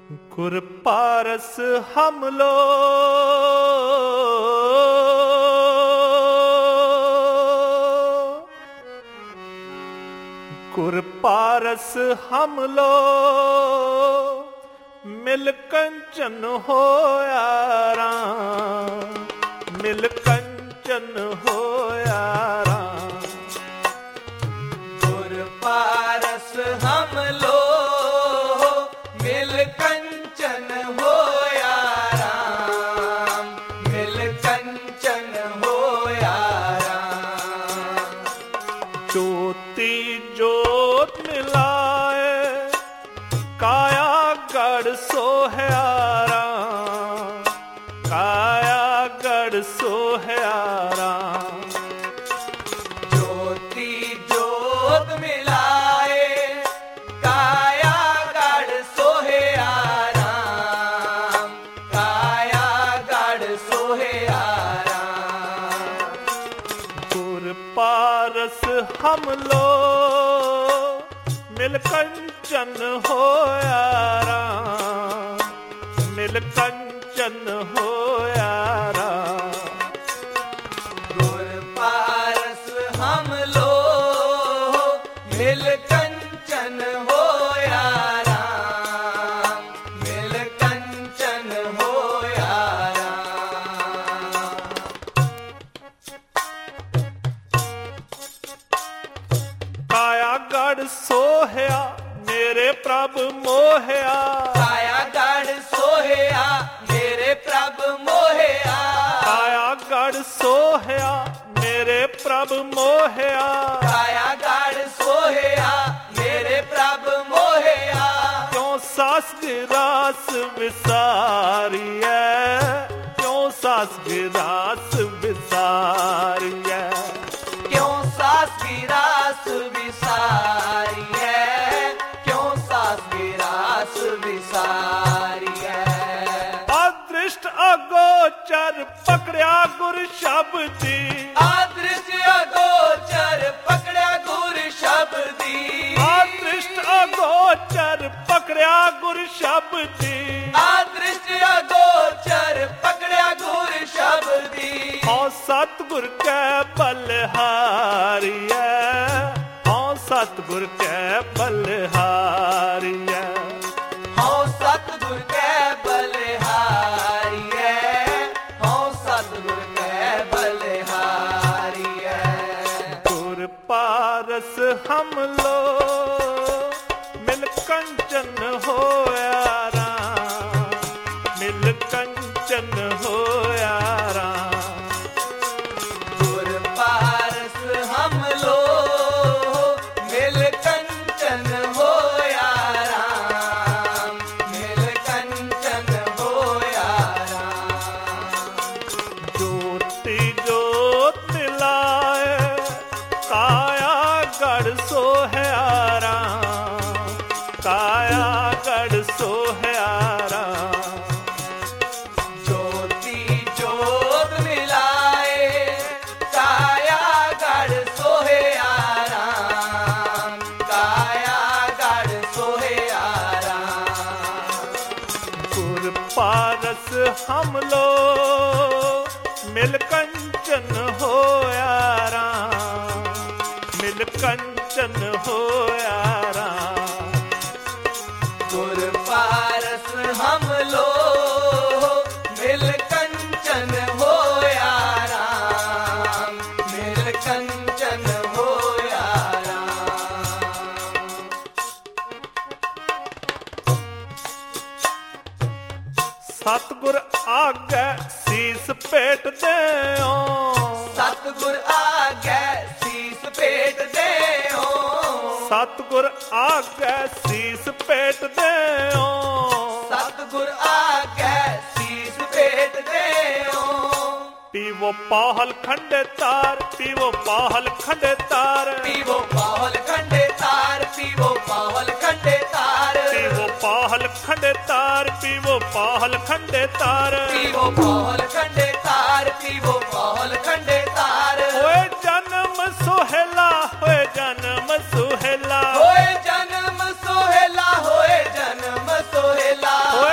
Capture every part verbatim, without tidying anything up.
गुर पारस हम लो गुर पारस हम लो मिल कंचन होया राम मिल कंचन होया राम गुर पारस हम लो मिल कंचन होया राम मिल कंचन होया राम ज्योति जोत मिलाए काया गढ़ सोहया राम काया गढ़ सोहया राम ज्योति जोत मिलाए काया गढ़ सोहया राम काया गढ़ सोहया राम गुर पारस हम लो मिल कंचन होया राम मिल कंचन होया राम गुर पारस हम लो मिल कंचन होया राम मिल कंचन होया राम काया गढ़ सोहया मेरे प्रभ मोहया काया गढ़ सोहया मेरे प्रभ मोहया काया गढ़ सोहया मेरे प्रभ मोहया काया गढ़ सोहया मेरे प्रभ मोहया क्यों सास गिरास विसारिय क्यों सास गिरास विसारिय क्यों सास की रास विसारी है क्यों सास की रास विसारी है अदृष्ट अगोचर पकड़या गुर शब्दी अदृश्य अगोचर पकड़ा गुर शब्दी अदृष्ट अगोचर पकड़या गुर शब्दी अदृश्य अगोचर पकड़ा गुर शब्दी औ सतगुर के बलहारिय औ सतगुर के बलहारिय हो सतगुर के बलिहारी है हो सतगुर के बलिहारी है गुर पारस हम लो मिल कंचन होया राम मिल कंचन होया राम गुर पारस हम लो मिल कंचन होया राम मिल कंचन होया राम ज्योति जोत मिलाए काया गढ़ सोहया राम काया गढ़ सोहया राम ज्योति जोत मिलाए काया गढ़ सोहया राम काया गढ़ सोहया राम गुर पारस हम लो मिल कंचन होया राम मिल कंचन होया राम गुर पारस हम लो मिल कंचन होया राम मिल कंचन होया राम सतगुर आगे सीस पेट देओ सतगुर आगे शीस पेट दे हो सतगुर आगे सीस पेट देओ सतगुर आगे शीस पेट दे हो पीवो पाहल खंडे तार पीवो पाहल खंडे तार पीवो पावल खंडे तार पीवो पावल खंडे तार पीवो पाहल खंडे तार पीवो पाहल खंडे तार पीवो पावल खंडे तार पीवो पावल खंडे तार होए जन्म सोहेला होए जन्म सोहेला होए जन्म सोहेला होए जन्म सोहेला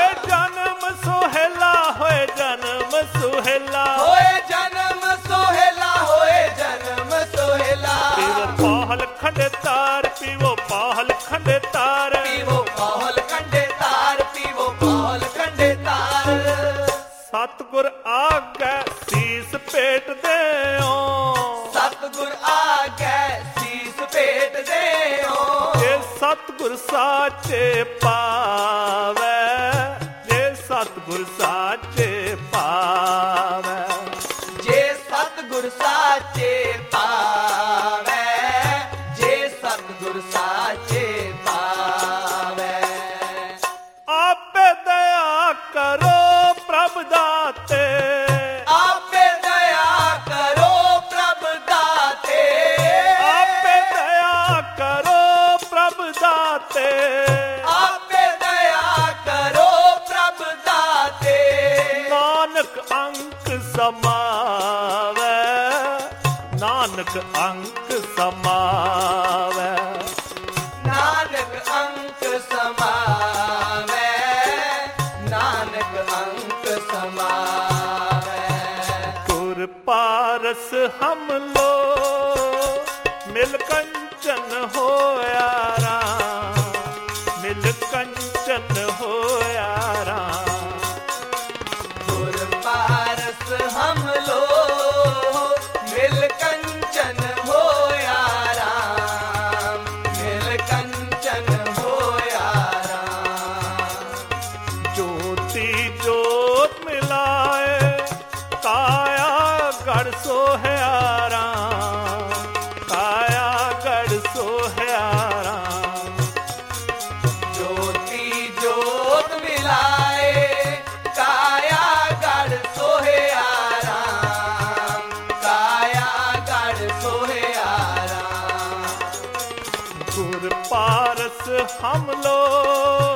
नानक अंक समावे, नानक अंक समावे, नानक अंक समावे। गुर पारस हम लो मिल कंचन होया राम, मिल कंचन होया राम। गुर पारस हम लो मिल कंचन होया राम, मिल कंचन होया राम। ज्योति ज्योत मिलाए काया गढ़ सोहया राम, काया गढ़ सोहया राम। ज्योति ज्योत मिलाए काया गढ़ सोहया राम, काया गढ़ सोहया राम। गुर पारस हम लो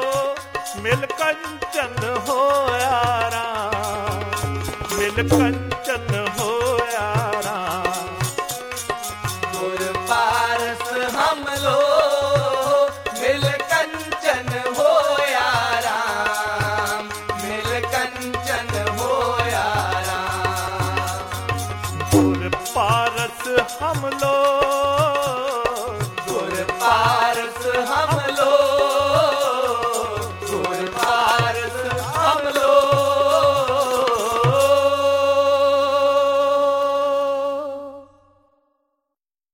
मिल कंचन होया राम, मिल कंचन